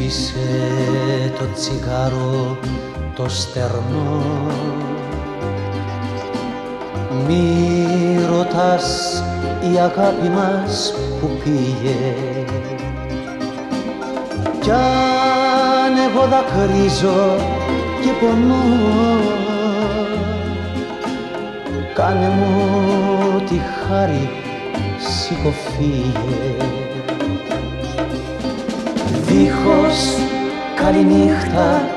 Σβήσε το τσιγάρο το στερνό, μη ρωτάς η αγάπη μας που πήγε. Κι αν εγώ δακρύζω και πονώ, κάνε μου τη χάρη, σήκω φύγε. Δίχως καληνύχτα,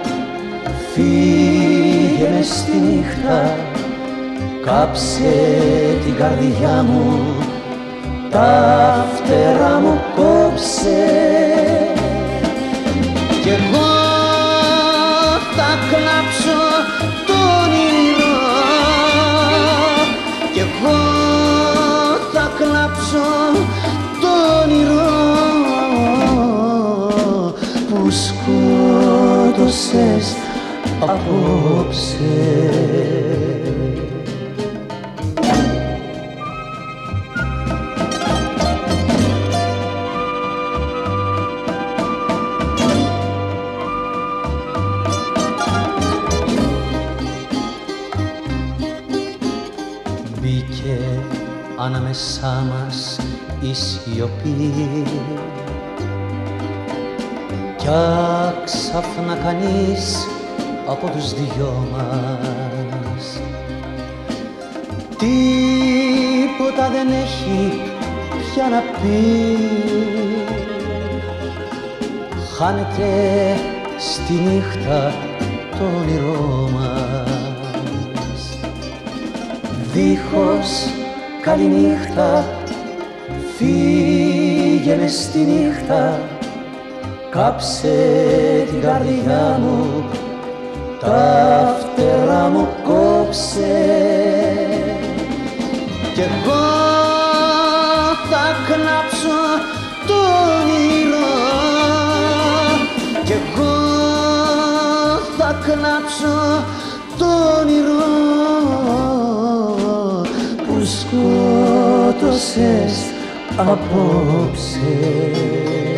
φύγε μες στη νύχτα, κάψε την καρδιά μου, τα φτερά μου κόψε. Κι εγώ θα κλάψω το όνειρο, κι εγώ θα κλάψω το όνειρο που σκότωσες απόψε. Μπήκε ανάμεσά μας η σιωπή κι άξαφνα κανείς από τους δυο μας τίποτα δεν έχει πια να πει. Χάνεται στη νύχτα το όνειρό μας. Δίχως καληνύχτα, φύγε μες στη νύχτα, κάψε την καρδιά μου, τα φτερά μου κόψε. Κι εγώ θα κλάψω το όνειρο, κι εγώ θα κλάψω το όνειρο που σκότωσες απόψε.